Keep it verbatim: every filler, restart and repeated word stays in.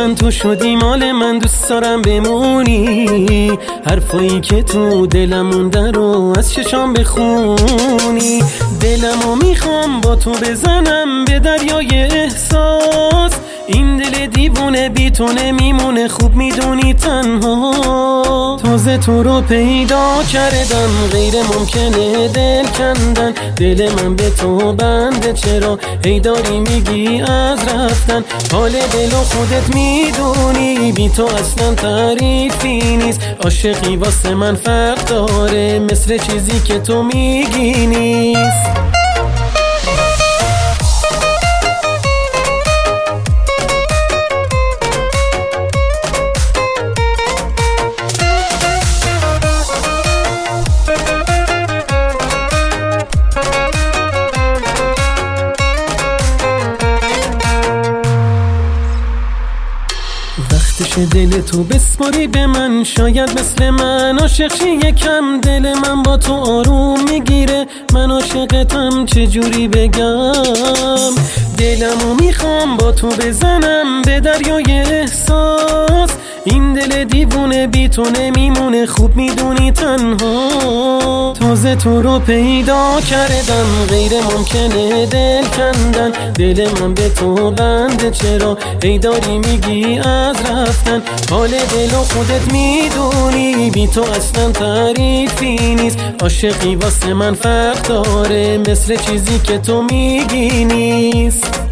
من تو شدی مال من، دوست دارم بمونی. حرفایی که تو دلم مونده رو از چشام بخونی. دلمو میخوام با تو بزنم به دریای احساس. این دل دیوونه بی تو نمیمونه، خوب میدونی تنها. تازه تو رو پیدا کردم، غیر ممکنه دل کندن. دل من به تو بنده، چرا هی داری میگی از رفتن؟ حال دل و خودت میدونی، بی تو اصلا تعریفی نیست. عاشقی واسه من فرق داره، مثل چیزی که تو میگی نیست. وقتش دل تو بسپاری به من، شاید مثل من عاشق شی یکم. دل من با تو آروم میگیره، من عاشقتم چجوری بگم؟ دلمو میخوام با تو بزنم به دریای احساس. این دل دیوونه بی تو نمیمونه، خوب میدونی تنها. تازه تو رو پیدا کردم، غیر ممکنه دل کندن. دل من به تو بنده، چرا ای داری میگی از رفتن؟ حال دل و خودت میدونی، بی تو اصلا تعریفی نیست. عاشقی واسه من فرق داره، مثل چیزی که تو میگی نیست.